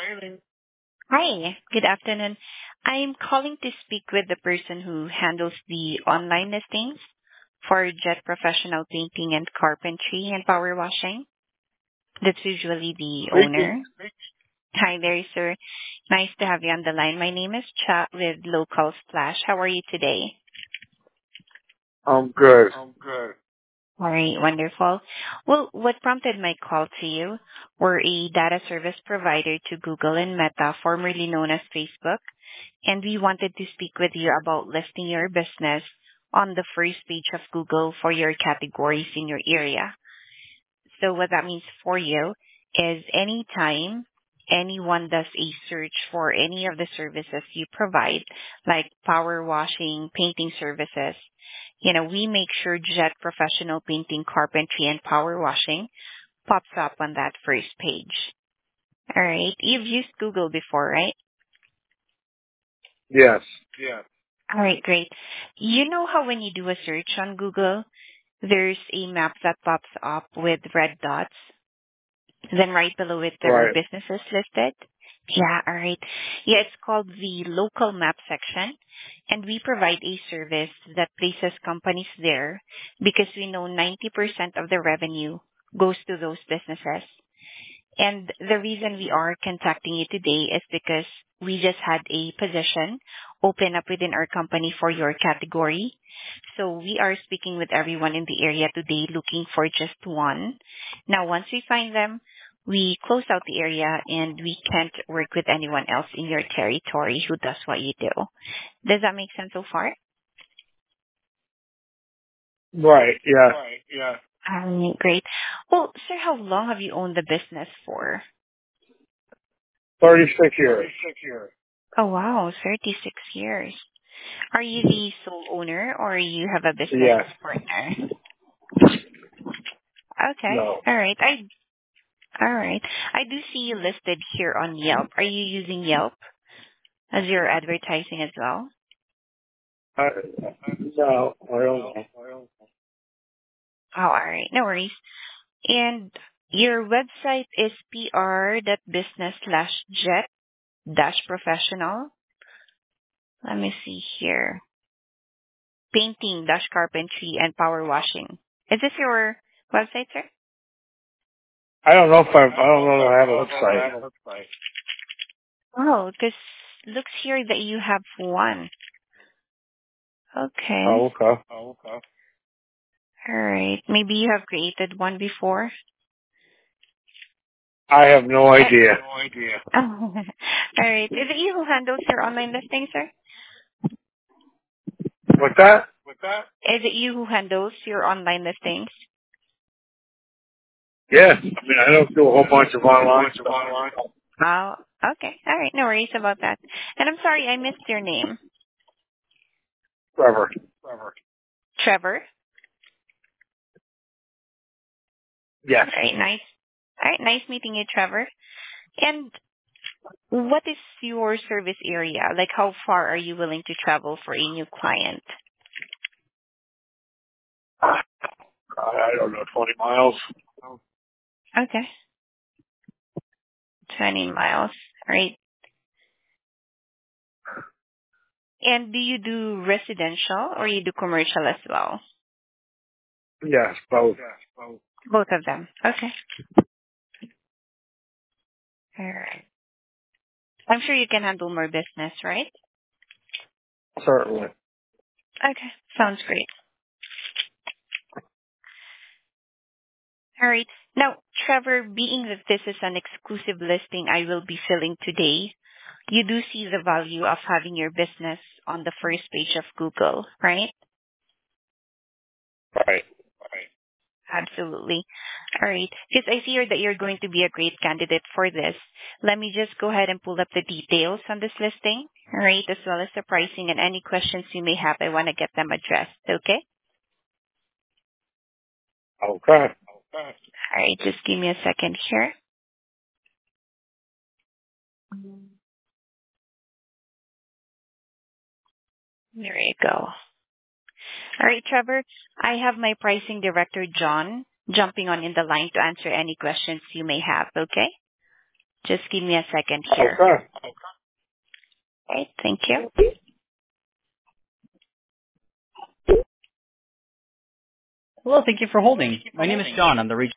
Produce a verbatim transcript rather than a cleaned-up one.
Hi, good afternoon. I'm calling to speak with the person who handles the online listings for Jet Professional Painting and Carpentry and Power Washing. That's usually the Speaking. owner. Hi there, sir. Nice to have you on the line. My name is Cha with Local Splash. How are you today? I'm good. All right, wonderful. Well, what prompted my call to you? We're a data service provider to Google and Meta, formerly known as Facebook, and we wanted to speak with you about listing your business on the first page of Google for your categories in your area. So what that means for you is anytime anyone does a search for any of the services you provide, like power washing, painting services, you know, we make sure Jet Professional Painting, Carpentry, and Power Washing pops up on that first page. All right. You've used Google before, right? Yes. All right, great. You know how when you do a search on Google, there's a map that pops up with red dots? Then right below it, there are Right. businesses listed. Yeah, all right. Yeah, it's called the local map section. And we provide a service that places companies there because we know ninety percent of the revenue goes to those businesses. And the reason we are contacting you today is because we just had a position open up within our company for your category. So we are speaking with everyone in the area today looking for just one. Now, once we find them, we close out the area and we can't work with anyone else in your territory who does what you do. Does that make sense so far? Right. Yes. Um, great. Well, sir, how long have you owned the business for? thirty-six years. Oh, wow, thirty-six years. Are you the sole owner or you have a business Yes. as partner? Okay. No. All right. I all right. I do see you listed here on Yelp. Are you using Yelp as your advertising as well? I, no. I don't know. Oh, all right. No worries. And your website is pr.business slash jet dash professional. Let me see here. Painting dash carpentry and power washing. Is this your website, sir? I don't know if I. I don't know if I have a website. Oh, because looks here that you have one. Okay. Oh, okay. All right. Maybe you have created one before. I have no Uh, idea. all right. Is it you who handles your online listing, sir? What's that? Is it you who handles your online listings? Yes. I mean, I don't do a whole bunch of online stuff. Oh, okay. All right. No worries about that. And I'm sorry, I missed your name. Trevor. Trevor. Yes. All right. Nice. All right. Nice meeting you, Trevor. And what is your service area? Like, how far are you willing to travel for a new client? I I don't know. Twenty miles. Okay. twenty miles. All right. And do you do residential or you do commercial as well? Yes. Both. Both of them. Okay. All right. I'm sure you can handle more business, right? Certainly. Okay. Sounds great. All right. Now, Trevor, being that this is an exclusive listing I will be filling today, you do see the value of having your business on the first page of Google, right? Right. Absolutely. All right. Because I hear that you're going to be a great candidate for this. Let me just go ahead and pull up the details on this listing, all right, as well as the pricing and any questions you may have. I want to get them addressed, okay? Okay. All right. Just give me a second here. There you go. All right, Trevor. I have my pricing director, John, jumping on in the line to answer any questions you may have, okay? Just give me a second here. Okay. All right, thank you. Hello, thank you for holding. My name is John. I'm the regional